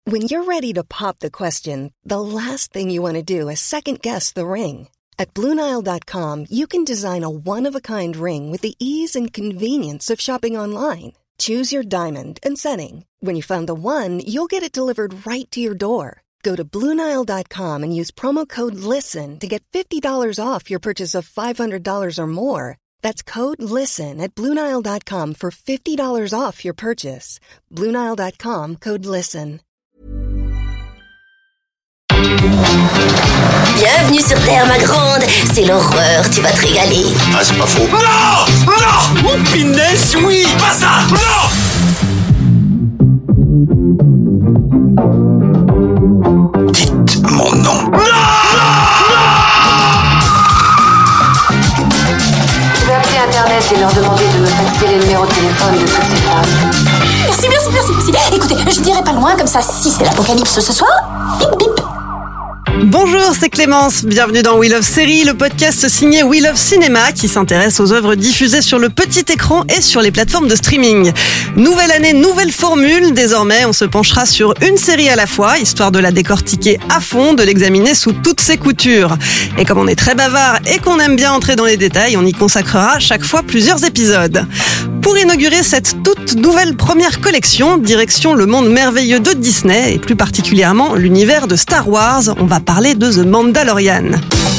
When you're ready to pop the question, the last thing you want to do is second-guess the ring. At BlueNile.com, you can design a one-of-a-kind ring with the ease and convenience of shopping online. Choose your diamond and setting. When you find the one, you'll get it delivered right to your door. Go to BlueNile.com and use promo code LISTEN to get $50 off your purchase of $500 or more. That's code LISTEN at BlueNile.com for $50 off your purchase. BlueNile.com, code LISTEN. Bienvenue sur Terre, ma grande. C'est l'horreur, tu vas te régaler. Ah, c'est pas faux. Non! Non! Oh, punaise, oui! Pas ça! Non! Dites mon nom. Non! Je vais appeler Internet et leur demander de me faxer les numéros de téléphone de toutes ces femmes. Merci. Écoutez, je dirai pas loin, comme ça, si c'est l'apocalypse ce soir, bip bip. Bonjour, c'est Clémence. Bienvenue dans We Love Série, le podcast signé We Love Cinéma qui s'intéresse aux œuvres diffusées sur le petit écran et sur les plateformes de streaming. Nouvelle année, nouvelle formule. Désormais, on se penchera sur une série à la fois, histoire de la décortiquer à fond, de l'examiner sous toutes ses coutures. Et comme on est très bavard et qu'on aime bien entrer dans les détails, on y consacrera chaque fois plusieurs épisodes. Pour inaugurer cette toute nouvelle première collection, direction le monde merveilleux de Disney et plus particulièrement l'univers de Star Wars, on va parler de The Mandalorian.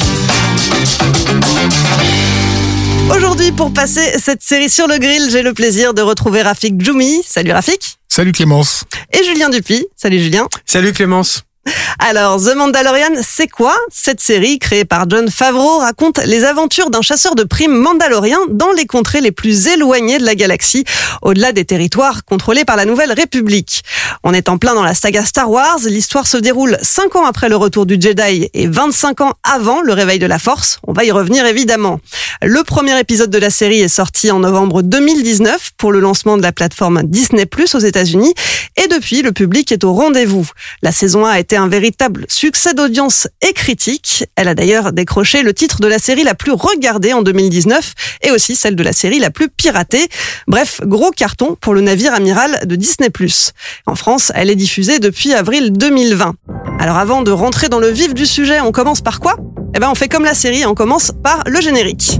Aujourd'hui, pour passer cette série sur le grill, j'ai le plaisir de retrouver Rafik Djoumi. Salut Rafik. Salut Clémence. Et Julien Dupuis. Salut Julien. Salut Clémence. Alors, The Mandalorian, c'est quoi ? Cette série, créée par Jon Favreau, raconte les aventures d'un chasseur de primes mandalorien dans les contrées les plus éloignées de la galaxie, au-delà des territoires contrôlés par la Nouvelle République. On est en plein dans la saga Star Wars, l'histoire se déroule 5 ans après le retour du Jedi et 25 ans avant le réveil de la Force. On va y revenir évidemment. Le premier épisode de la série est sorti en novembre 2019 pour le lancement de la plateforme Disney+ aux États-Unis et depuis, le public est au rendez-vous. La saison 1 a été un véritable succès d'audience et critique. Elle a d'ailleurs décroché le titre de la série la plus regardée en 2019 et aussi celle de la série la plus piratée. Bref, gros carton pour le navire amiral de Disney+. En France, elle est diffusée depuis avril 2020. Alors avant de rentrer dans le vif du sujet, on commence par quoi ? On fait comme la série, on commence par le générique.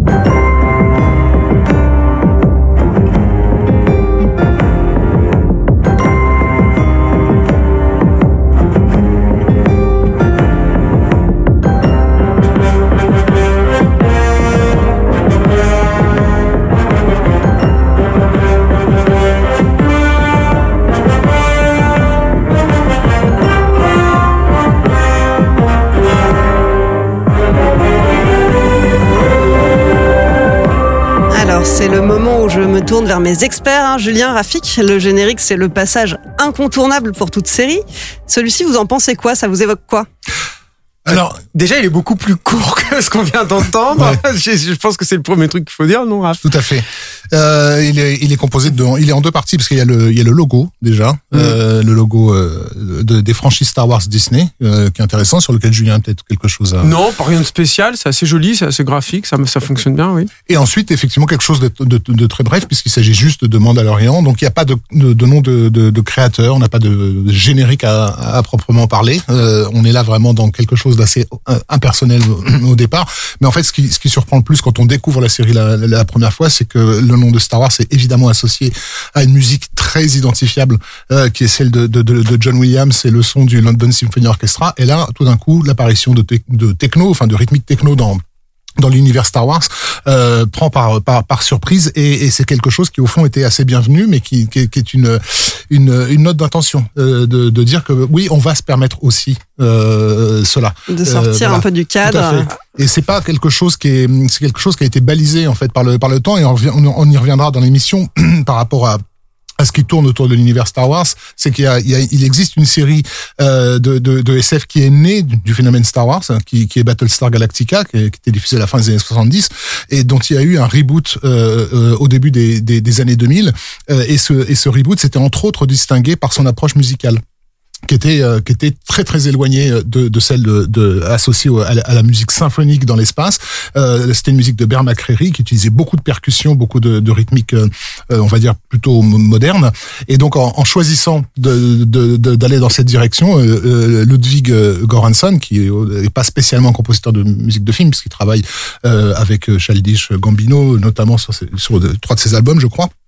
C'est le moment où je me tourne vers mes experts, Julien, Rafik. Le générique, c'est le passage incontournable pour toute série. Celui-ci, vous en pensez quoi ? Ça vous évoque quoi ? Alors, déjà, il est beaucoup plus court que ce qu'on vient d'entendre. Ouais. Je pense que c'est le premier truc qu'il faut dire, non, Raph ? Tout à fait. Il est composé il est en deux parties parce qu'il y a le logo déjà, le logo des franchises Star Wars Disney, qui est intéressant, sur lequel Julien a peut-être quelque chose à. Non, pas rien de spécial. C'est assez joli, c'est assez graphique, ça fonctionne bien, oui. Et ensuite, effectivement, quelque chose de très bref puisqu'il s'agit juste de Mandalorian. Donc, il n'y a pas de nom de créateur, on n'a pas de générique à proprement parler. On est là vraiment dans quelque chose d'assez impersonnel au départ. Mais en fait, ce qui surprend le plus quand on découvre la série la première fois, c'est que le nom de Star Wars est évidemment associé à une musique très identifiable, qui est celle de John Williams et le son du London Symphony Orchestra. Et là, tout d'un coup, l'apparition de techno, enfin de rythmique techno dans l'univers Star Wars prend par surprise et c'est quelque chose qui au fond était assez bienvenu, mais qui est une note d'intention de dire que oui, on va se permettre aussi cela, de sortir un peu du cadre. Et c'est pas quelque chose c'est quelque chose qui a été balisé en fait par le temps, et on y reviendra dans l'émission par rapport à ce qui tourne autour de l'univers Star Wars, c'est il existe une série de SF qui est née du phénomène Star Wars, qui est Battlestar Galactica, qui était diffusée à la fin des années 70 et dont il y a eu un reboot au début des années 2000, et ce reboot s'était entre autres distingué par son approche musicale. qui était très très éloignée de celle associée à la musique symphonique dans l'espace. C'était une musique de Bear McCreary qui utilisait beaucoup de percussions, beaucoup de rythmiques, on va dire plutôt modernes. Et donc en choisissant d'aller dans cette direction, Ludwig Göransson, qui est pas spécialement compositeur de musique de film, puisqu'il travaille avec Childish Gambino, notamment sur 3 de ses albums, je crois.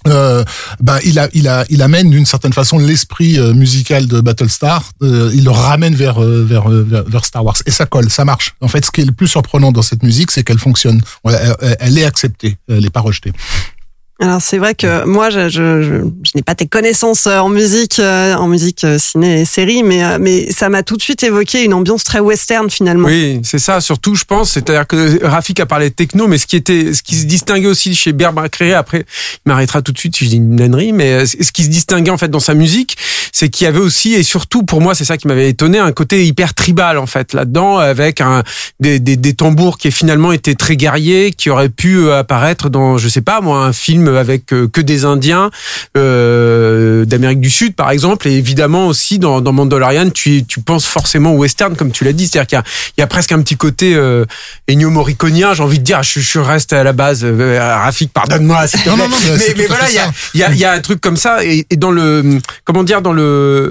Il amène d'une certaine façon l'esprit musical de Battlestar, il le ramène vers Star Wars, et ça colle, ça marche. En fait, ce qui est le plus surprenant dans cette musique, c'est qu'elle fonctionne, elle est acceptée, elle est pas rejetée. Alors c'est vrai que moi je n'ai pas tes connaissances en musique ciné et série, mais ça m'a tout de suite évoqué une ambiance très western finalement. Oui, c'est ça surtout, je pense. C'est-à-dire que Rafik a parlé de techno, mais ce qui se distinguait aussi chez Bear McCreary, après il m'arrêtera tout de suite si je dis une ânerie, mais ce qui se distinguait en fait dans sa musique, c'est qu'il y avait aussi, et surtout pour moi c'est ça qui m'avait étonné, un côté hyper tribal en fait là-dedans, avec des tambours qui finalement étaient très guerriers, qui auraient pu apparaître dans, je sais pas moi, un film avec que des Indiens d'Amérique du Sud par exemple, et évidemment aussi dans Mandalorian tu penses forcément au western comme tu l'as dit, c'est-à-dire qu'il y a presque un petit côté Ennio Morriconien, j'ai envie de dire, je reste à la base, Rafik pardonne-moi s'il te plaît, mais voilà, il y a un truc comme ça, et dans le, comment dire, dans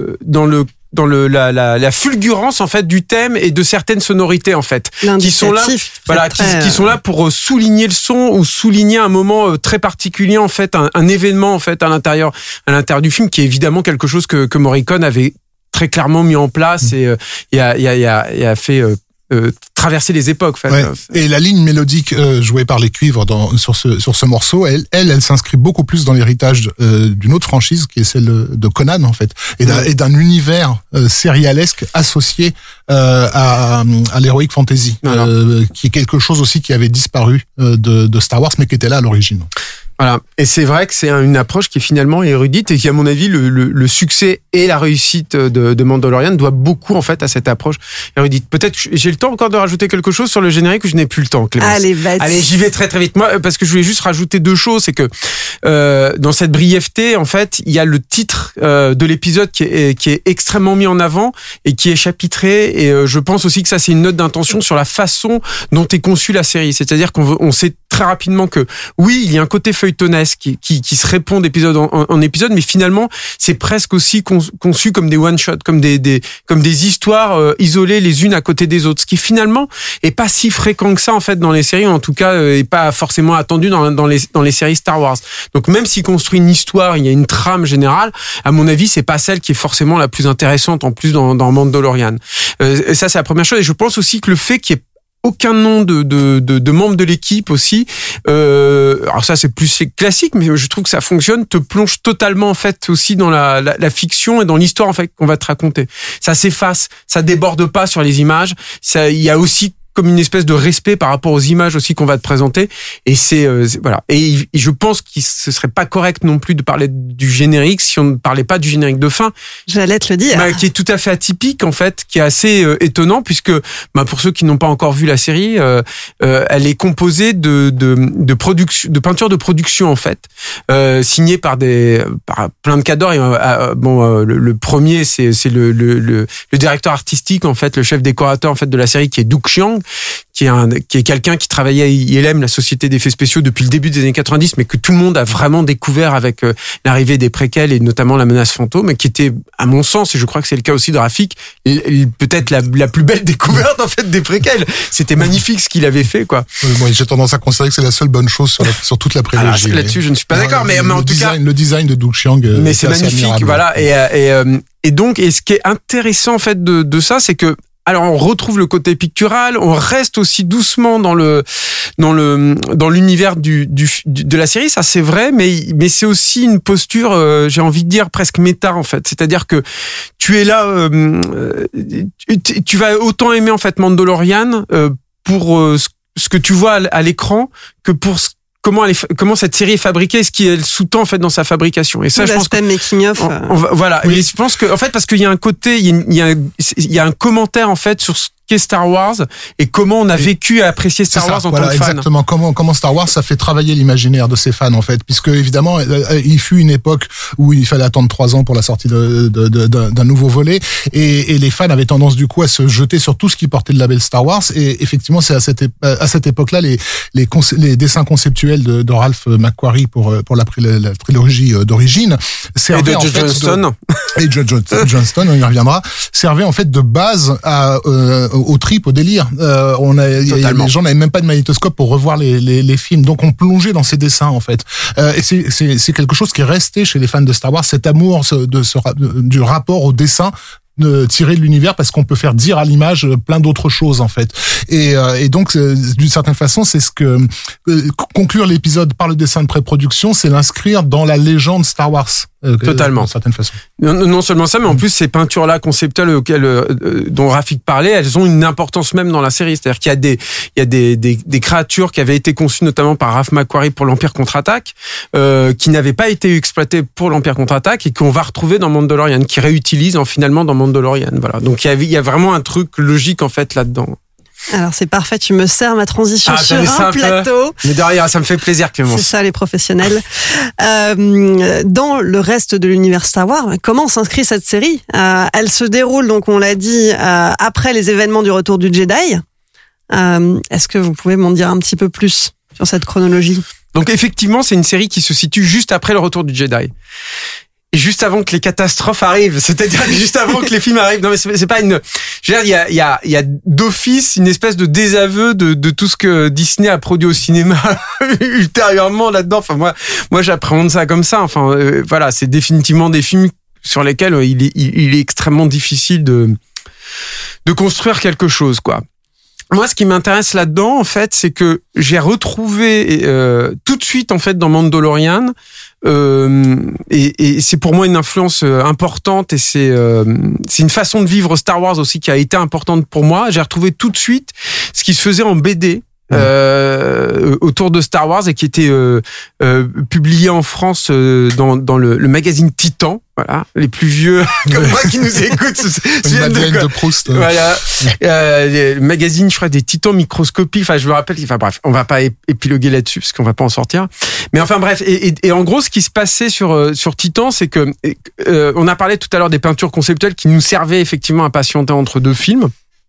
la fulgurance en fait du thème et de certaines sonorités en fait qui sont là, voilà, qui sont là pour souligner le son ou souligner un moment très particulier en fait, un événement en fait à l'intérieur du film, qui est évidemment quelque chose que Morricone avait très clairement mis en place et a fait traverser les époques. En fait. Ouais. Et la ligne mélodique jouée par les cuivres sur ce morceau, elle s'inscrit beaucoup plus dans l'héritage d'une autre franchise qui est celle de Conan en fait, et d'un univers sérialesque associé à l'heroic fantasy, qui est quelque chose aussi qui avait disparu de Star Wars, mais qui était là à l'origine. Voilà. Et c'est vrai que c'est une approche qui est finalement érudite et qui, à mon avis, le succès et la réussite de Mandalorian doit beaucoup, en fait, à cette approche érudite. Peut-être que j'ai le temps encore de rajouter quelque chose sur le générique, ou je n'ai plus le temps, Clémence. Allez, j'y vais très très vite. Moi, parce que je voulais juste rajouter 2 choses, c'est que dans cette brièveté, en fait, il y a le titre de l'épisode qui est extrêmement mis en avant et qui est chapitré. Et je pense aussi que ça, c'est une note d'intention sur la façon dont est conçue la série. C'est-à-dire qu'on sait très rapidement que oui, il y a un côté feuilletonesque qui se répond d'épisode en épisode, mais finalement c'est presque aussi conçu comme des one shot, comme des histoires isolées les unes à côté des autres, ce qui finalement est pas si fréquent que ça en fait dans les séries, ou en tout cas est pas forcément attendu dans les séries Star Wars. Donc même s'il construit une histoire, il y a une trame générale, à mon avis c'est pas celle qui est forcément la plus intéressante en plus dans Mandalorian. Ça c'est la première chose, et je pense aussi que le fait qu'il y ait aucun nom de membres de l'équipe aussi. Alors ça c'est plus classique, mais je trouve que ça fonctionne, te plonge totalement en fait aussi dans la fiction et dans l'histoire en fait qu'on va te raconter. Ça s'efface, ça déborde pas sur les images. Ça, il y a aussi comme une espèce de respect par rapport aux images aussi qu'on va te présenter, et c'est voilà. Et je pense qu'il ce serait pas correct non plus de parler du générique si on ne parlait pas du générique de fin. J'allais te le dire. Qui est tout à fait atypique en fait, qui est assez étonnant, puisque pour ceux qui n'ont pas encore vu la série, elle est composée de production, de peinture de production en fait, signée par plein de cadors. Le premier c'est le directeur artistique en fait, le chef décorateur en fait de la série, qui est Doug Chiang, qui est quelqu'un qui travaillait à ILM, la société d'effets spéciaux, depuis le début des années 90, mais que tout le monde a vraiment découvert avec l'arrivée des préquels et notamment La Menace Fantôme, et qui était, à mon sens, et je crois que c'est le cas aussi de Rafik, peut-être la plus belle découverte en fait des préquels. C'était magnifique ce qu'il avait fait, quoi. Moi, j'ai tendance à considérer que c'est la seule bonne chose sur toute la prélogie. Alors, là-dessus, je ne suis pas d'accord, mais en tout cas, le design de Doug Chiang, mais c'est magnifique, admirable. Voilà. Et donc, ce qui est intéressant en fait de ça, c'est que alors on retrouve le côté pictural, on reste aussi doucement dans l'univers de la série, ça c'est vrai, mais c'est aussi une posture, j'ai envie de dire presque méta en fait, c'est-à-dire que tu es là, tu vas autant aimer en fait Mandalorian pour ce que tu vois à l'écran que pour comment cette série est fabriquée, ce qui elle sous-tend en fait dans sa fabrication. Et ça, je pense que making of. Voilà. Oui. Et je pense que en fait, parce qu'il y a un côté, il y a un commentaire en fait sur ce qu'est Star Wars et comment on a vécu à apprécier Star Wars en tant que fan. Exactement. Comment Star Wars ça fait travailler l'imaginaire de ses fans en fait, puisque évidemment il fut une époque où il fallait attendre 3 ans pour la sortie d'un nouveau volet et les fans avaient tendance du coup à se jeter sur tout ce qui portait le label Star Wars et effectivement c'est à cette époque-là les dessins conceptuels de Ralph McQuarrie pour la trilogie d'origine servaient et de Joe Johnston et Joe Johnston, on y reviendra, servait en fait de base au trip, au délire. Les gens n'avaient même pas de magnétoscope pour revoir les films, donc on plongeait dans ces dessins en fait. Et c'est quelque chose qui est resté chez les fans de Star Wars, cet amour du rapport au dessin tiré de l'univers, parce qu'on peut faire dire à l'image plein d'autres choses en fait. Et donc d'une certaine façon, c'est ce que conclure l'épisode par le dessin de pré-production, c'est l'inscrire dans la légende Star Wars. Totalement. D'une certaine façon. Non seulement ça, mais en plus ces peintures-là conceptuelles dont Rafik parlait, elles ont une importance même dans la série. C'est-à-dire qu'il y a des créatures qui avaient été conçues notamment par Ralph McQuarrie pour l'Empire contre-attaque, qui n'avaient pas été exploitées pour l'Empire contre-attaque et qu'on va retrouver dans Mandalorian, qui réutilise finalement dans Mandalorian. Voilà. Donc il y a vraiment un truc logique en fait là-dedans. Alors c'est parfait, tu me sers ma transition sur un plateau. Mais derrière, ça me fait plaisir, Clémence. C'est ça les professionnels. Dans le reste de l'univers Star Wars, comment s'inscrit cette série ? Elle se déroule, donc on l'a dit, après les événements du Retour du Jedi. Est-ce que vous pouvez m'en dire un petit peu plus sur cette chronologie ? Donc effectivement, c'est une série qui se situe juste après le Retour du Jedi. Et juste avant que les catastrophes arrivent, c'est-à-dire juste avant que les films arrivent. Non mais c'est pas une. Je veux dire, il y a d'office une espèce de désaveu de tout ce que Disney a produit au cinéma ultérieurement là-dedans. Enfin moi j'appréhende ça comme ça. Enfin voilà, c'est définitivement des films sur lesquels il est extrêmement difficile de construire quelque chose quoi. Moi, ce qui m'intéresse là-dedans, en fait, c'est que j'ai retrouvé tout de suite, en fait, dans Mandalorian, et c'est pour moi une influence importante, et c'est une façon de vivre Star Wars aussi qui a été importante pour moi. J'ai retrouvé tout de suite ce qui se faisait en BD. Autour de Star Wars et qui était publié en France dans le magazine Titan. Voilà, les plus vieux comme moi qui nous écoutent une Madeleine de Proust. Voilà, le magazine, je crois, des Titans microscopiques. Enfin, je me rappelle. Enfin bref, on va pas épiloguer là-dessus parce qu'on va pas en sortir. Mais enfin bref, et en gros, ce qui se passait sur Titan, c'est que on a parlé tout à l'heure des peintures conceptuelles qui nous servaient effectivement à patienter entre deux films.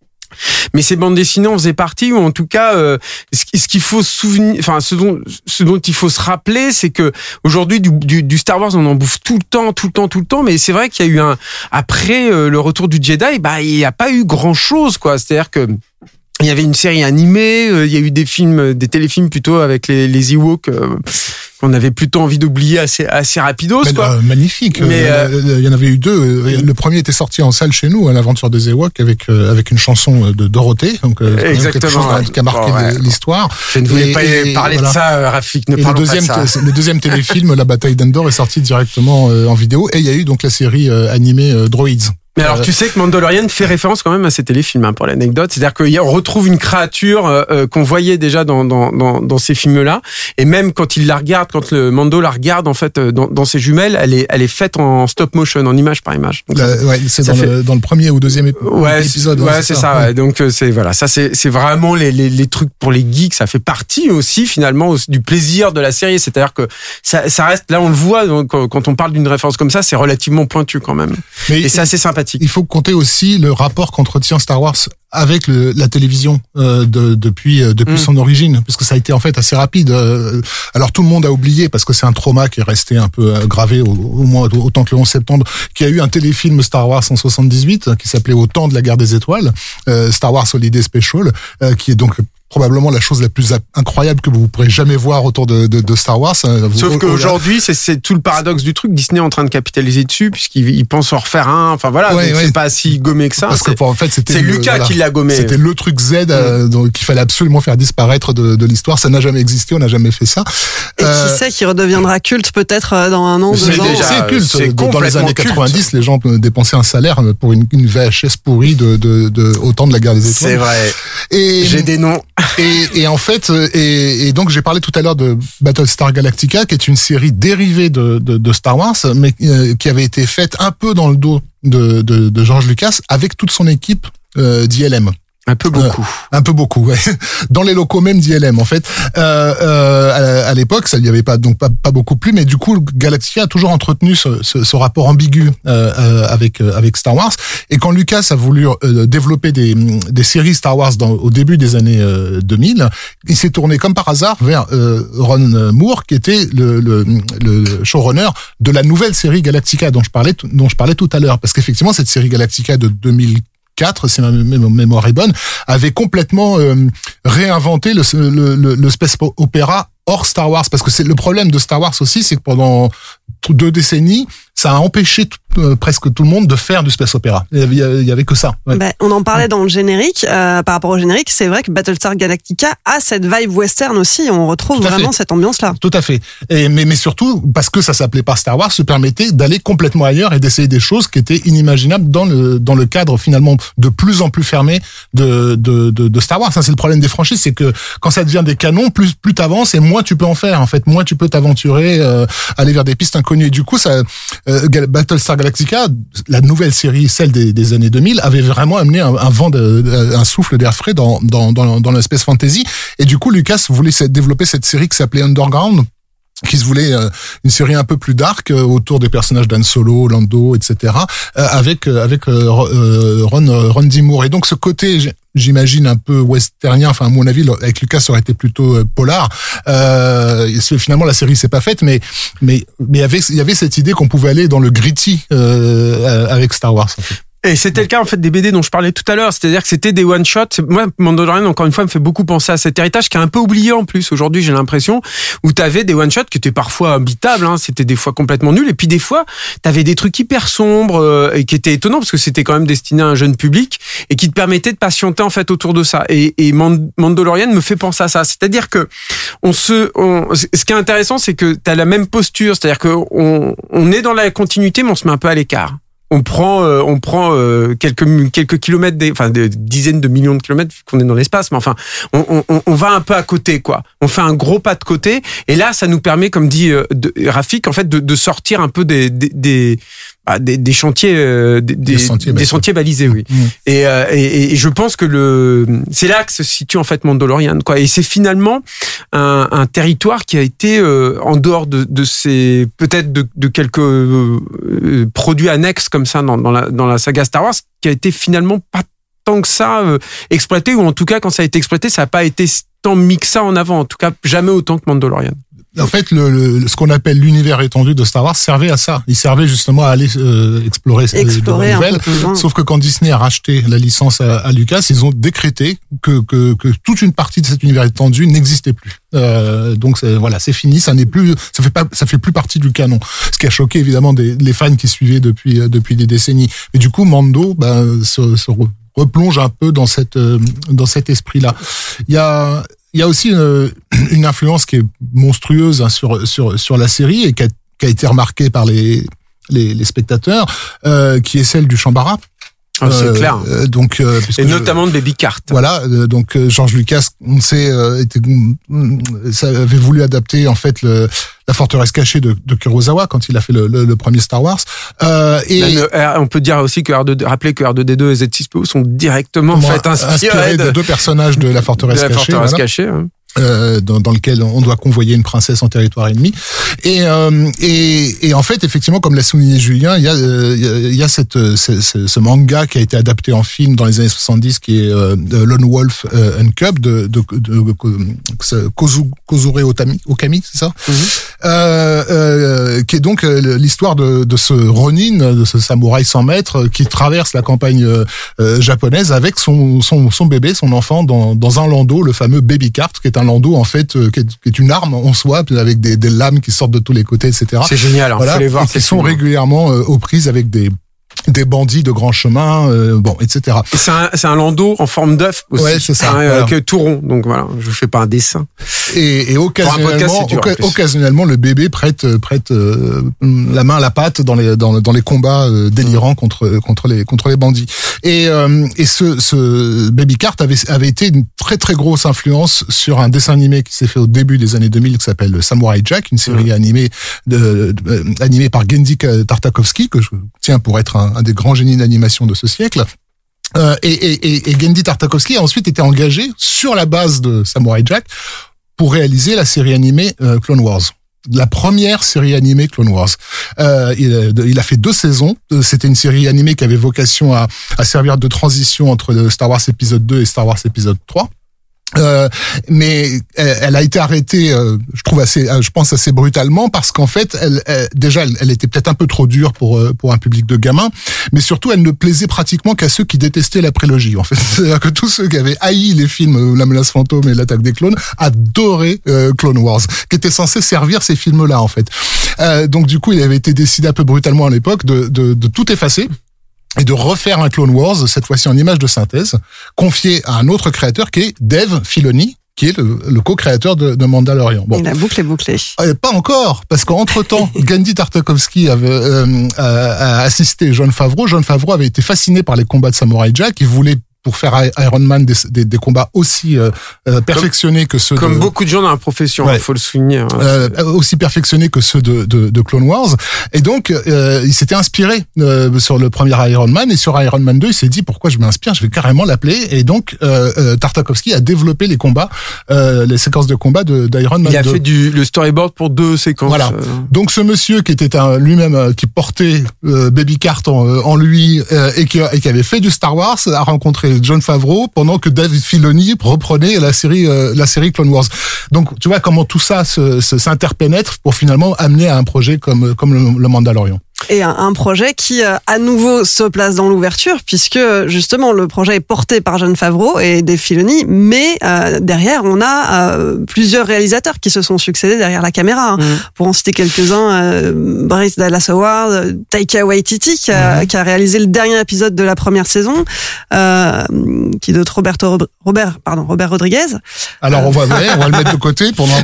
Mais ces bandes dessinées en faisaient partie, ou en tout cas, ce qu'il faut se souvenir, enfin, ce dont il faut se rappeler, c'est que aujourd'hui, du Star Wars, on en bouffe tout le temps, mais c'est vrai qu'il y a eu après le Retour du Jedi, il n'y a pas eu grand chose, quoi. C'est-à-dire que, il y avait une série animée, il y a eu des téléfilms plutôt avec les Ewoks, qu'on avait plutôt envie d'oublier assez rapidos, quoi. Magnifique. Mais il y en avait eu 2. Le premier était sorti en salle chez nous, à l'Aventure des Ewoks, avec une chanson de Dorothée. Donc, exactement. Quelque chose qui a marqué l'histoire. Je ne voulais pas parler de ça, Rafik. Ne parlons pas de ça. Le deuxième téléfilm, La Bataille d'Endor, est sorti directement en vidéo. Et il y a eu donc la série animée Droids. Mais alors, tu sais que Mandalorian fait référence quand même à ces téléfilms, pour l'anecdote. C'est-à-dire qu'on retrouve une créature qu'on voyait déjà dans ces films-là. Et même quand il la regarde, quand le Mando la regarde, en fait, dans ses jumelles, elle est faite en stop motion, en image par image. Donc, c'est dans le premier ou deuxième épisode. Ouais, c'est ça. Ouais. Donc, c'est vraiment les trucs pour les geeks. Ça fait partie aussi, finalement, du plaisir de la série. C'est-à-dire que ça reste, là, on le voit, donc, quand on parle d'une référence comme ça, c'est relativement pointu quand même. Et c'est assez sympathique. Il faut compter aussi le rapport qu'entretient Star Wars avec la télévision depuis son origine, parce que ça a été en fait assez rapide. Alors tout le monde a oublié, parce que c'est un trauma qui est resté un peu gravé au moins autant que le 11 septembre, qu'il y a eu un téléfilm Star Wars en 78 qui s'appelait Au temps de la guerre des étoiles, Star Wars Holiday Special, qui est donc probablement la chose la plus incroyable que vous pourrez jamais voir autour de Star Wars. Sauf qu'aujourd'hui, c'est tout le paradoxe du truc. Disney est en train de capitaliser dessus, puisqu'il pense en refaire un. Enfin voilà, c'est pas si gommé que ça. Parce que en fait, c'est Lucas qui l'a gommé. C'était le truc Z qu'il fallait absolument faire disparaître de l'histoire. Ça n'a jamais existé, on n'a jamais fait ça. Et qui sait qui redeviendra culte peut-être dans un an, 2 ans. C'est culte. Dans les années 90, les gens dépensaient un salaire pour une VHS pourrie de Au temps de la guerre des étoiles. C'est vrai. Et j'ai des noms. Et en fait, et donc j'ai parlé tout à l'heure de Battlestar Galactica, qui est une série dérivée de Star Wars, mais qui avait été faite un peu dans le dos de George Lucas avec toute son équipe d'ILM. Un peu beaucoup. Ouais. Dans les locaux même d'ILM, en fait. À l'époque, ça n'y avait pas beaucoup plu, mais du coup, Galactica a toujours entretenu ce rapport ambigu avec Star Wars. Et quand Lucas a voulu développer des séries Star Wars au début des années 2000, il s'est tourné comme par hasard vers Ron Moore, qui était le showrunner de la nouvelle série Galactica dont je parlais tout à l'heure, parce qu'effectivement, cette série Galactica de 2004, si ma mémoire est bonne, avait complètement réinventé le space opéra hors Star Wars, parce que c'est le problème de Star Wars aussi, c'est que pendant 2 décennies, ça a empêché presque tout le monde de faire du space opéra. Il y avait que ça. Ouais. On en parlait dans le générique. Par rapport au générique, c'est vrai que Battlestar Galactica a cette vibe western aussi. On retrouve vraiment cette ambiance-là. Tout à fait. Mais surtout, parce que ça s'appelait pas Star Wars, se permettait d'aller complètement ailleurs et d'essayer des choses qui étaient inimaginables dans le cadre finalement de plus en plus fermé de Star Wars. C'est le problème des franchises, c'est que quand ça devient des canons, plus t'avances et moins tu peux en faire. En fait, moins tu peux t'aventurer, aller vers des pistes inconnues. Et du coup, Battlestar Galactica, la nouvelle série, celle des années 2000, avait vraiment amené un souffle d'air frais dans le space fantasy. Et du coup, Lucas voulait développer cette série qui s'appelait Underground, qui se voulait une série un peu plus dark autour des personnages d'Han Solo, Lando, etc. Avec Ron D. Moore. Et donc ce côté, j'imagine, un peu westernien, enfin à mon avis avec Lucas ça aurait été plutôt polar. Finalement la série s'est pas faite, mais il y avait cette idée qu'on pouvait aller dans le gritty avec Star Wars. En fait. Et c'était le cas en fait des BD dont je parlais tout à l'heure, c'est-à-dire que c'était des one-shots. Moi, Mandalorian, encore une fois, me fait beaucoup penser à cet héritage qui est un peu oublié en plus. Aujourd'hui, j'ai l'impression, où t'avais des one-shots qui étaient parfois imbitables, c'était des fois complètement nuls, et puis des fois, t'avais des trucs hyper sombres et qui étaient étonnants parce que c'était quand même destiné à un jeune public et qui te permettaient de patienter en fait autour de ça. Et Mandalorian me fait penser à ça, c'est-à-dire que ce qui est intéressant, c'est que t'as la même posture, c'est-à-dire que on est dans la continuité, mais on se met un peu à l'écart. On prend quelques kilomètres, des dizaines de millions de kilomètres qu'on est dans l'espace, mais enfin, on va un peu à côté, quoi. On fait un gros pas de côté, et là, ça nous permet, comme dit Rafik, en fait, de sortir un peu des chantiers, des sentiers balisés, oui. Et je pense que c'est là que se situe en fait Mandalorian, quoi. Et c'est finalement un territoire qui a été en dehors de ces peut-être de quelques produits annexes comme ça dans la saga Star Wars, qui a été finalement pas tant que ça exploité, ou en tout cas quand ça a été exploité, ça a pas été tant mis que ça en avant, en tout cas jamais autant que Mandalorian. En fait, ce qu'on appelle l'univers étendu de Star Wars servait à ça. Il servait justement à aller explorer de nouvelles. Sauf que quand Disney a racheté la licence à Lucas, ils ont décrété que toute une partie de cet univers étendu n'existait plus. Donc voilà, c'est fini. Ça fait plus partie du canon. Ce qui a choqué évidemment les fans qui suivaient depuis des décennies. Mais du coup, Mando se replonge un peu dans cet esprit-là. Il y a aussi une influence qui est monstrueuse sur la série et qui a été remarquée par les spectateurs, qui est celle du Shambhala. C'est clair. Et notamment de Baby Cart. Voilà. Donc George Lucas, on sait, ça avait voulu adapter en fait la forteresse cachée de Kurosawa quand il a fait le premier Star Wars. On peut dire aussi rappeler que R2D2 et Z6PO sont directement inspirés de 2 personnages de la forteresse cachée. Hein. Dans lequel on doit convoyer une princesse en territoire ennemi. Et en fait, effectivement, comme l'a souligné Julien, il y a ce manga qui a été adapté en film dans les années 70, qui est Lone Wolf and Cub de Kozure Okami, c'est ça? Qui est donc l'histoire de ce Ronin, de ce samouraï sans maître, qui traverse la campagne japonaise avec son bébé, son enfant, dans un landau, le fameux Baby Cart, qui est un landau en fait qui est une arme en soi, avec des lames qui sortent de tous les côtés, etc. C'est génial, voilà. Faut les voir. Qui sont régulièrement aux prises avec des bandits de grand chemin, etc. Et c'est un landau en forme d'œuf aussi. Ouais, c'est ça. Avec tout rond. Donc voilà, je fais pas un dessin. Et occasionnellement, le bébé prête la main à la pâte dans les combats délirants contre les bandits. Et ce Baby Cart avait été une très très grosse influence sur un dessin animé qui s'est fait au début des années 2000 qui s'appelle Samurai Jack, une série animée par Genndy Tartakovsky, que je tiens pour être un des grands génies d'animation de ce siècle. Et Genndy Tartakovsky a ensuite été engagé sur la base de Samurai Jack pour réaliser la série animée Clone Wars. La première série animée Clone Wars. Il a fait 2 saisons. C'était une série animée qui avait vocation à servir de transition entre Star Wars épisode 2 et Star Wars épisode 3. Mais elle a été arrêtée, je pense assez brutalement, parce qu'en fait, elle était peut-être un peu trop dure pour un public de gamins, mais surtout, elle ne plaisait pratiquement qu'à ceux qui détestaient la prélogie. En fait, c'est-à-dire que tous ceux qui avaient haï les films La Menace Fantôme et L'Attaque des Clones adoraient Clone Wars, qui était censé servir ces films-là, en fait. Donc du coup, il avait été décidé un peu brutalement à l'époque de tout effacer et de refaire un Clone Wars, cette fois-ci en image de synthèse, confié à un autre créateur qui est Dave Filoni, qui est le co-créateur de Mandalorian. Bon. Et la boucle est bouclée. Pas encore, parce qu'entre-temps, Genndy Tartakovsky a assisté Jon Favreau. Jon Favreau avait été fasciné par les combats de Samurai Jack. Il voulait, pour faire Iron Man, des combats aussi perfectionnés que ceux comme beaucoup de gens dans la profession, il faut le souligner. Aussi perfectionnés que ceux de Clone Wars. Et donc, il s'était inspiré sur le premier Iron Man, et sur Iron Man 2, il s'est dit, pourquoi je m'inspire, je vais carrément l'appeler. Et donc, Tartakovsky a développé les combats, les séquences de combat d'Iron Man 2. Il a fait le storyboard pour 2 séquences. Voilà. Donc, ce monsieur qui était lui-même, qui portait Baby Cart en lui, et qui avait fait du Star Wars, a rencontré Jon Favreau pendant que Dave Filoni reprenait la série Clone Wars. Donc tu vois comment tout ça s'interpénètre pour finalement amener à un projet comme le Mandalorian. Et un projet qui, à nouveau, se place dans l'ouverture, puisque, justement, le projet est porté par Jon Favreau et Dave Filoni, mais derrière, on a plusieurs réalisateurs qui se sont succédés derrière la caméra. Pour en citer quelques-uns, Bryce Dallas Howard, Taika Waititi, qui a réalisé le dernier épisode de la première saison, qui est d'autre Robert Rodriguez. Alors, on va le mettre de côté pour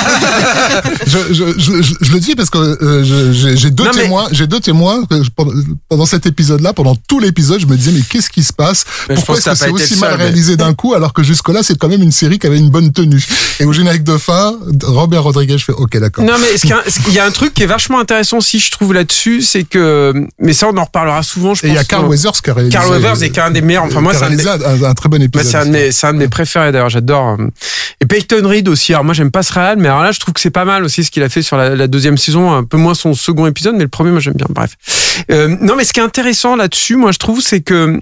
je le dis parce que j'ai deux témoins pendant cet épisode-là, pendant tout l'épisode, je me disais mais qu'est-ce qui se passe? Pourquoi est-ce que c'est aussi mal réalisé d'un coup, alors que jusque-là c'est quand même une série qui avait une bonne tenue? Et au générique de fin, Robert Rodriguez, je fais ok, d'accord. Non mais il y a un truc qui est vachement intéressant aussi, je trouve, là-dessus, c'est que, mais ça on en reparlera souvent, je pense. Et il y a Carl Weathers qui a réalisé. Carl Weathers est qu'un des meilleurs. Enfin moi c'est un très bon épisode. C'est un de mes préférés d'ailleurs, j'adore. Et Peyton Reed aussi. Alors moi j'aime pas ce réal, mais alors là je trouve que c'est pas mal aussi ce qu'il a fait sur la 2e saison, un peu moins son second épisode, mais le premier moi j'aime bien. Bref. Non, mais ce qui est intéressant là-dessus, moi je trouve, c'est que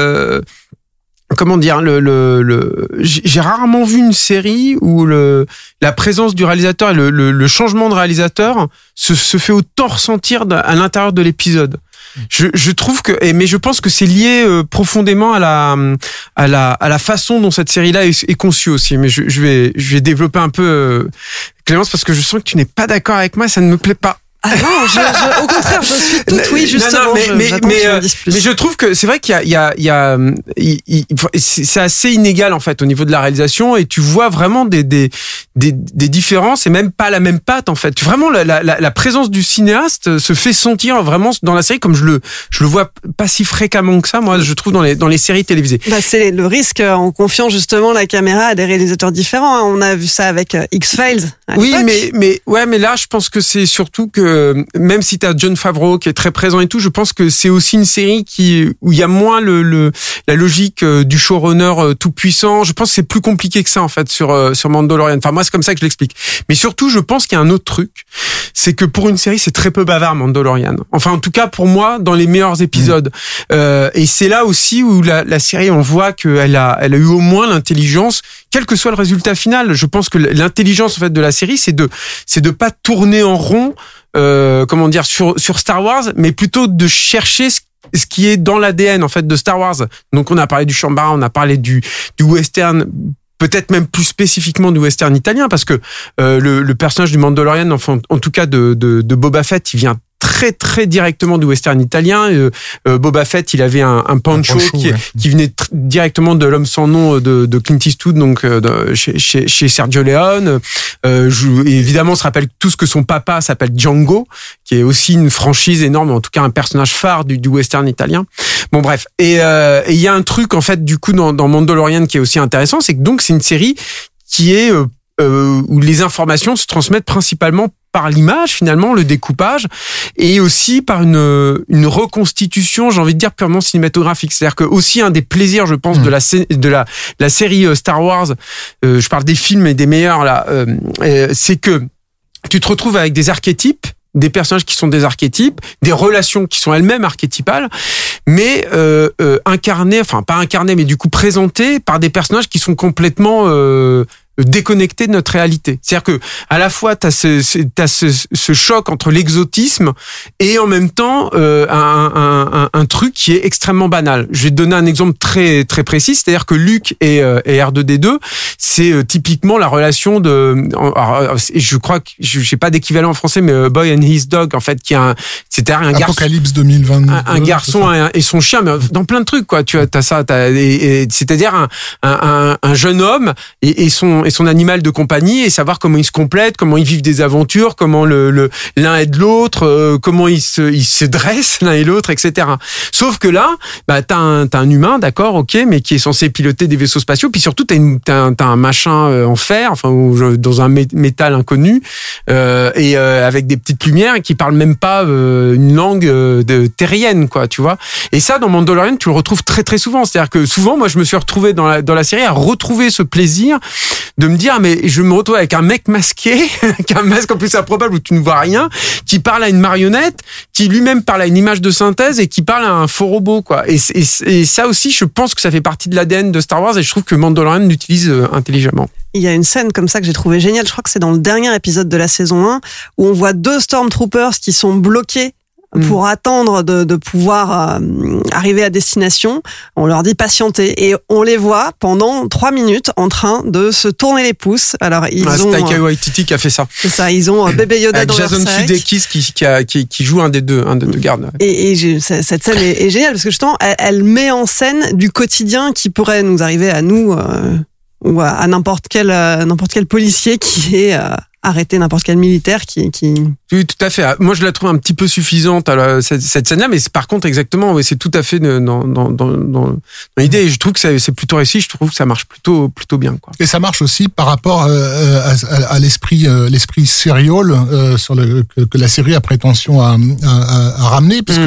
comment dire, j'ai rarement vu une série où la présence du réalisateur et le changement de réalisateur se fait autant ressentir à l'intérieur de l'épisode. Je trouve mais je pense que c'est lié profondément à la façon dont cette série-là est conçue aussi. Mais je vais développer un peu Clémence, parce que je sens que tu n'es pas d'accord avec moi, ça ne me plaît pas. Ah non, au contraire, je suis toute oui, justement. Non, mais je trouve que c'est vrai qu'il y a c'est assez inégal en fait au niveau de la réalisation, et tu vois vraiment des différences, et même pas la même patte en fait. Vraiment la présence du cinéaste se fait sentir vraiment dans la série, comme je le vois pas si fréquemment que ça, moi je trouve dans les séries télévisées. Bah c'est le risque en confiant justement la caméra à des réalisateurs différents. On a vu ça avec X-Files. Oui, mais là je pense que c'est surtout que même si t'as Jon Favreau qui est très présent et tout, je pense que c'est aussi une série où il y a moins la logique du showrunner tout puissant. Je pense que c'est plus compliqué que ça en fait sur Mandalorian. Enfin moi c'est comme ça que je l'explique. Mais surtout je pense qu'il y a un autre truc, c'est que pour une série c'est très peu bavard Mandalorian. Enfin en tout cas pour moi dans les meilleurs épisodes. Et c'est là aussi où la série, on voit qu'elle a eu au moins l'intelligence, quel que soit le résultat final. Je pense que l'intelligence en fait de la série, c'est de pas tourner en rond comment dire sur Star Wars, mais plutôt de chercher ce qui est dans l'ADN en fait de Star Wars. Donc on a parlé du Shambhala, on a parlé du western, peut-être même plus spécifiquement du western italien, parce que le personnage du Mandalorian, enfin en tout cas de Boba Fett, il vient très très directement du western italien. Boba Fett, il avait un poncho qui venait directement de L'Homme sans nom de Clint Eastwood, donc chez Sergio Leone. Évidemment, on se rappelle tous que son papa s'appelle Django, qui est aussi une franchise énorme, en tout cas un personnage phare du western italien. Bon bref, et il y a un truc en fait du coup dans Mandalorian qui est aussi intéressant, c'est que donc c'est une série qui est où les informations se transmettent principalement par l'image finalement, le découpage, et aussi par une reconstitution, j'ai envie de dire purement cinématographique. C'est-à-dire que aussi un des plaisirs, je pense, de la série Star Wars, je parle des films et des meilleurs là, c'est que tu te retrouves avec des archétypes, des personnages qui sont des archétypes, des relations qui sont elles-mêmes archétypales, mais incarnées, enfin pas incarnées, mais du coup présentées par des personnages qui sont complètement déconnecté de notre réalité. C'est-à-dire que à la fois t'as ce choc entre l'exotisme et en même temps un truc qui est extrêmement banal. Je vais te donner un exemple très très précis, c'est-à-dire que Luke et R2D2, c'est typiquement la relation de, alors, je crois que j'ai pas d'équivalent en français, mais Boy and His Dog, en fait, qui a c'était un garçon, Apocalypse 2022, un garçon et son chien, mais dans plein de trucs quoi. Tu as ça, c'est-à-dire un jeune homme et son animal de compagnie, et savoir comment ils se complètent, comment ils vivent des aventures, comment l'un aide l'autre, comment ils se dressent l'un et l'autre, etc. Sauf que là, bah t'as un humain, d'accord, ok, mais qui est censé piloter des vaisseaux spatiaux, puis surtout t'as un machin en fer, enfin dans un métal inconnu, et avec des petites lumières, et qui parle même pas une langue terrienne, quoi, tu vois. Et ça, dans Mandalorian, tu le retrouves très très souvent. C'est-à-dire que souvent, moi, je me suis retrouvé dans la série à retrouver ce plaisir de me dire, mais je me retrouve avec un mec masqué, avec un masque en plus improbable où tu ne vois rien, qui parle à une marionnette, qui lui-même parle à une image de synthèse et qui parle à un faux robot, quoi. Et ça aussi, je pense que ça fait partie de l'ADN de Star Wars, et je trouve que Mandalorian l'utilise intelligemment. Il y a une scène comme ça que j'ai trouvé géniale, je crois que c'est dans le dernier épisode de la saison 1, où on voit 2 Stormtroopers qui sont bloqués pour attendre de pouvoir arriver à destination. On leur dit patienter, et on les voit pendant 3 minutes en train de se tourner les pouces. Alors c'est Taika Waititi qui a fait ça. C'est ça, ils ont bébé Yoda dans leur sac. Jason Sudeikis qui joue un des deux gardes. Et cette scène est géniale parce que justement elle met en scène du quotidien qui pourrait nous arriver à nous ou à n'importe quel policier qui est arrêter n'importe quel militaire qui... Oui, tout à fait. Moi, je la trouve un petit peu suffisante, cette scène-là, mais par contre, exactement, oui, c'est tout à fait dans l'idée. Et je trouve que c'est plutôt réussi. Je trouve que ça marche plutôt bien, quoi. Et ça marche aussi par rapport à l'esprit serial que la série a prétention à ramener, puisque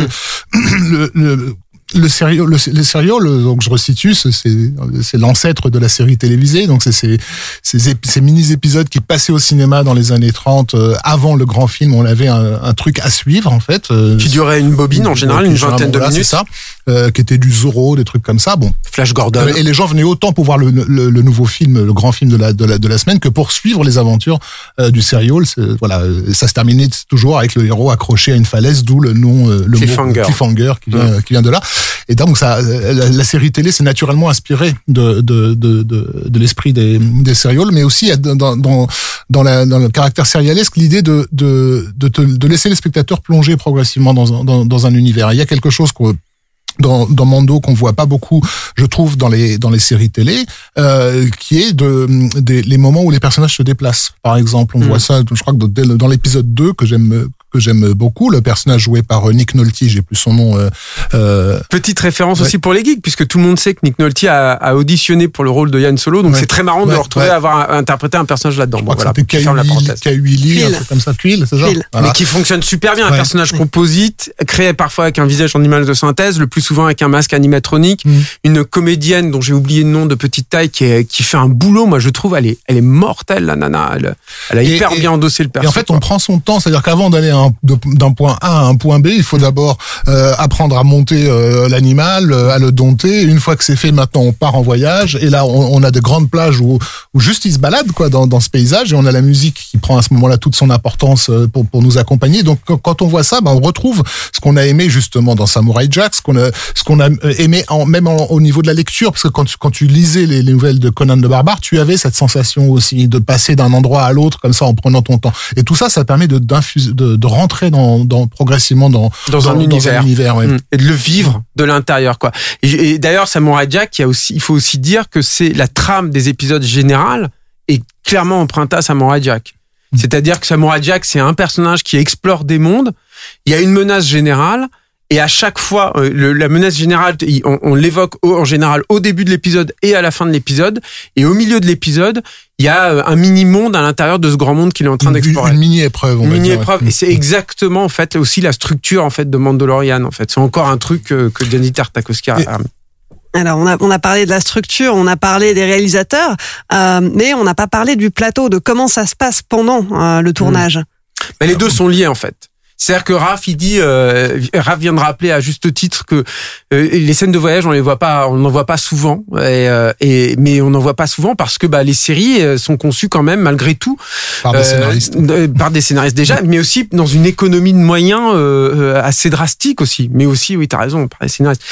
le serial, donc je resitue, c'est l'ancêtre de la série télévisée, donc c'est ces mini-épisodes qui passaient au cinéma dans les années 30, avant le grand film. On avait un truc à suivre, en fait. Qui durait une bobine, en général, une vingtaine de minutes. C'est ça, qui était du Zorro, des trucs comme ça. Bon. Flash Gordon. Et les gens venaient autant pour voir le nouveau film, le grand film de la semaine, que pour suivre les aventures du serial. Voilà, ça se terminait toujours avec le héros accroché à une falaise, d'où le nom, le mot Cliffhanger qui vient de là. Et donc la série télé s'est naturellement inspirée de l'esprit des serials, mais aussi dans le caractère serialesque, l'idée de laisser les spectateurs plonger progressivement dans un univers. Il y a quelque chose dans Mando qu'on voit pas beaucoup, je trouve, dans les séries télé, qui est les moments où les personnages se déplacent. Par exemple, on voit ça, je crois que dans l'épisode 2 que j'aime beaucoup, le personnage joué par Nick Nolte, j'ai plus son nom. Petite référence aussi pour les geeks, puisque tout le monde sait que Nick Nolte a auditionné pour le rôle de Han Solo, donc c'est très marrant de le retrouver avoir interprété un personnage là-dedans. Je crois que c'était K-Willy, un truc comme ça, Quill, c'est ça. Voilà. Mais qui fonctionne super bien, un personnage composite, créé parfois avec un visage en image de synthèse, le plus souvent avec un masque animatronique, une comédienne dont j'ai oublié le nom, de petite taille, qui fait un boulot, moi je trouve, elle est mortelle, la nana, elle a hyper bien endossé le personnage. Et en fait, on prend son temps, c'est-à-dire qu'avant d'aller d'un point A à un point B, il faut d'abord apprendre à monter l'animal, à le dompter. Une fois que c'est fait, maintenant on part en voyage, et là on a de grandes plages où juste il se balade, quoi, dans ce paysage, et on a la musique qui prend à ce moment-là toute son importance pour nous accompagner. Donc quand on voit ça, on retrouve ce qu'on a aimé justement dans Samurai Jack, ce qu'on a aimé même au niveau de la lecture, parce que quand tu lisais les nouvelles de Conan le Barbare, tu avais cette sensation aussi de passer d'un endroit à l'autre comme ça en prenant ton temps. Et tout ça permet de rentrer progressivement dans un univers, ouais. Et de le vivre de l'intérieur, quoi. Et d'ailleurs, Samurai Jack, il faut aussi dire que c'est la trame des épisodes générales est clairement empruntée à Samurai Jack. C'est-à-dire que Samurai Jack, c'est un personnage qui explore des mondes. Il y a une menace générale. Et à chaque fois, la menace générale, on l'évoque en général au début de l'épisode et à la fin de l'épisode. Et au milieu de l'épisode, il y a un mini-monde à l'intérieur de ce grand monde qu'il est en train d'explorer. Une mini-épreuve, on va dire. Une mini-épreuve. Et c'est exactement, en fait, aussi la structure, en fait, de Mandalorian, en fait. C'est encore un truc que Genndy Tartakovsky a. Alors, on a parlé de la structure, on a parlé des réalisateurs, mais on n'a pas parlé du plateau, de comment ça se passe pendant le tournage. Mais les deux sont liés, en fait. C'est-à-dire que Raph Raph vient de rappeler à juste titre que les scènes de voyage, on n'en voit pas souvent, mais on n'en voit pas souvent parce que les séries sont conçues quand même malgré tout par des scénaristes déjà, mais aussi dans une économie de moyens assez drastique aussi. Mais aussi, oui, t'as raison, par des scénaristes.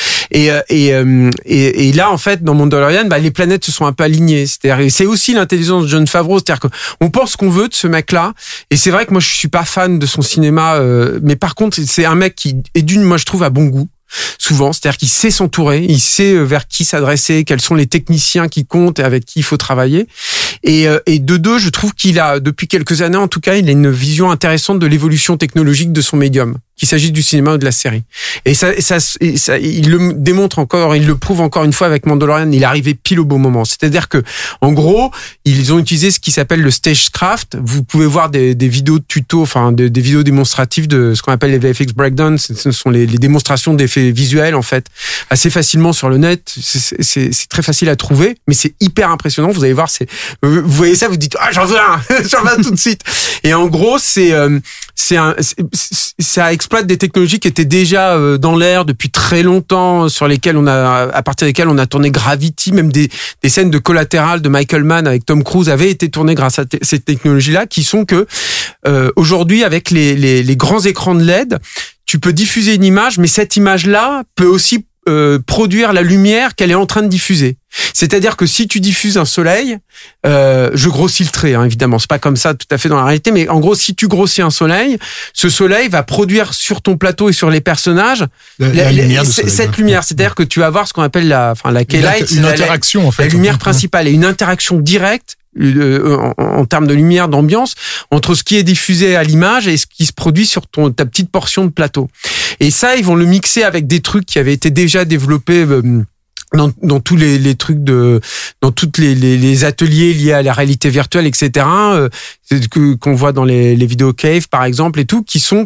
Et là, en fait, dans Mandalorian, les planètes se sont un peu alignées. C'est aussi l'intelligence de Jon Favreau, c'est-à-dire que on pense qu'on veut de ce mec-là. Et c'est vrai que moi, je suis pas fan de son cinéma. Mais par contre, c'est un mec qui est moi je trouve, à bon goût. Souvent, c'est-à-dire qu'il sait s'entourer, il sait vers qui s'adresser, quels sont les techniciens qui comptent et avec qui il faut travailler. Et de deux, je trouve qu'il a, depuis quelques années en tout cas, il a une vision intéressante de l'évolution technologique de son médium, qu'il s'agisse du cinéma ou de la série. Et ça, il le démontre encore, il le prouve encore une fois avec Mandalorian, il est arrivé pile au bon moment. C'est-à-dire que, en gros, ils ont utilisé ce qui s'appelle le stagecraft. Vous pouvez voir des vidéos de tutos, enfin, des vidéos démonstratives de ce qu'on appelle les VFX breakdowns. Ce sont les démonstrations d'effets visuels, en fait, assez facilement sur le net. C'est très facile à trouver, mais c'est hyper impressionnant. Vous allez voir, vous voyez ça, vous dites, j'en veux un, j'en veux un tout de suite. Et en gros, ça exploite des technologies qui étaient déjà dans l'air depuis très longtemps, à partir desquelles on a tourné Gravity, même des scènes de Collateral de Michael Mann avec Tom Cruise avaient été tournées grâce à ces technologies-là, qui sont que aujourd'hui, avec les grands écrans de LED, tu peux diffuser une image, mais cette image-là peut aussi produire la lumière qu'elle est en train de diffuser. C'est-à-dire que si tu diffuses un soleil, je grossis le trait, évidemment, c'est pas comme ça tout à fait dans la réalité, mais en gros, si tu grossis un soleil, ce soleil va produire sur ton plateau et sur les personnages la lumière cette lumière. C'est-à-dire que tu vas avoir ce qu'on appelle la keylight, une interaction en fait, la lumière principale et une interaction directe en termes de lumière, d'ambiance, entre ce qui est diffusé à l'image et ce qui se produit sur ta petite portion de plateau. Et ça, ils vont le mixer avec des trucs qui avaient été déjà développés dans tous les trucs dans toutes les ateliers liés à la réalité virtuelle, etc. Qu'on voit dans les vidéos Cave, par exemple, et tout, qui sont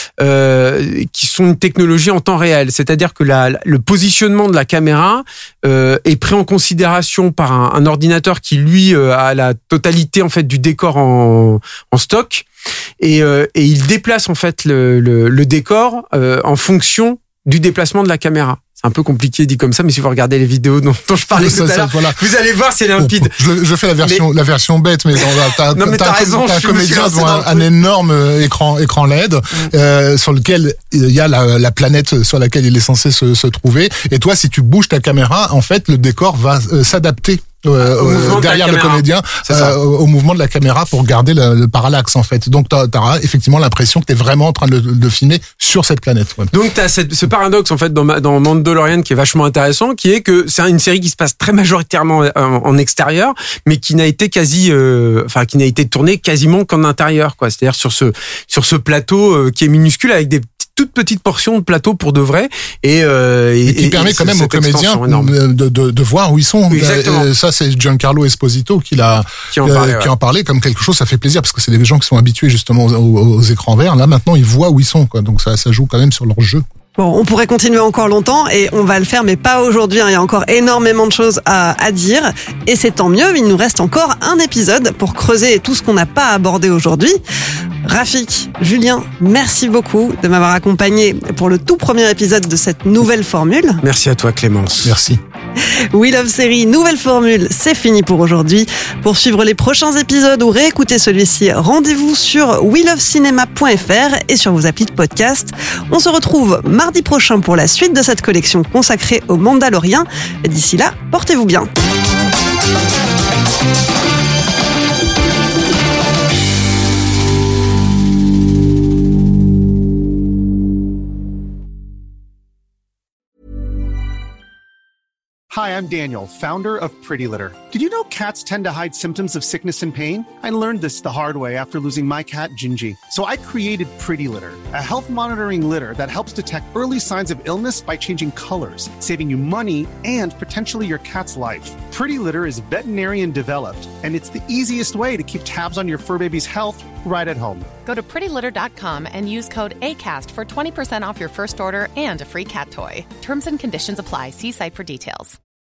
une technologie en temps réel. C'est-à-dire que le positionnement de la caméra est pris en considération par un ordinateur qui, lui, a la totalité, en fait, du décor en stock. Et il déplace, en fait, le décor en fonction du déplacement de la caméra. C'est un peu compliqué dit comme ça, mais si vous regardez les vidéos dont je parlais tout à l'heure, voilà. Vous allez voir, c'est limpide. Je fais la version bête, mais t'as un comédien devant un énorme écran LED sur lequel il y a la planète sur laquelle il est censé se trouver. Et toi, si tu bouges ta caméra, en fait, le décor va s'adapter derrière le comédien au mouvement de la caméra pour garder le parallaxe, en fait. Donc t'auras effectivement l'impression que t'es vraiment en train de filmer sur cette planète. Ouais. Donc t'as ce paradoxe, en fait, dans Mandalorian qui est vachement intéressant, qui est que c'est une série qui se passe très majoritairement en extérieur, mais qui n'a été qui n'a été tournée quasiment qu'en intérieur, quoi. C'est-à-dire sur ce plateau qui est minuscule avec des toute petite portion de plateau pour de vrai et qui permet quand même aux comédiens de voir où ils sont. Ça, c'est Giancarlo Esposito qui en parlait comme quelque chose. Ça fait plaisir parce que c'est des gens qui sont habitués justement aux écrans verts. Là, maintenant, ils voient où ils sont, quoi. Donc ça joue quand même sur leur jeu. Bon, on pourrait continuer encore longtemps et on va le faire, mais pas aujourd'hui. Il y a encore énormément de choses à dire et c'est tant mieux. Il nous reste encore un épisode pour creuser tout ce qu'on n'a pas abordé aujourd'hui. Rafik, Julien, merci beaucoup de m'avoir accompagné pour le tout premier épisode de cette nouvelle formule. Merci à toi, Clémence. Merci. We Love Série, nouvelle formule, c'est fini pour aujourd'hui. Pour suivre les prochains épisodes ou réécouter celui-ci, rendez-vous sur welovecinema.fr et sur vos applis de podcast. On se retrouve mardi prochain pour la suite de cette collection consacrée aux Mandaloriens. D'ici là, portez-vous bien. Hi, I'm Daniel, founder of Pretty Litter. Did you know cats tend to hide symptoms of sickness and pain? I learned this the hard way after losing my cat, Gingy. So I created Pretty Litter, a health monitoring litter that helps detect early signs of illness by changing colors, saving you money and potentially your cat's life. Pretty Litter is veterinarian developed, and it's the easiest way to keep tabs on your fur baby's health right at home. Go to prettylitter.com and use code ACAST for 20% off your first order and a free cat toy. Terms and conditions apply. See site for details.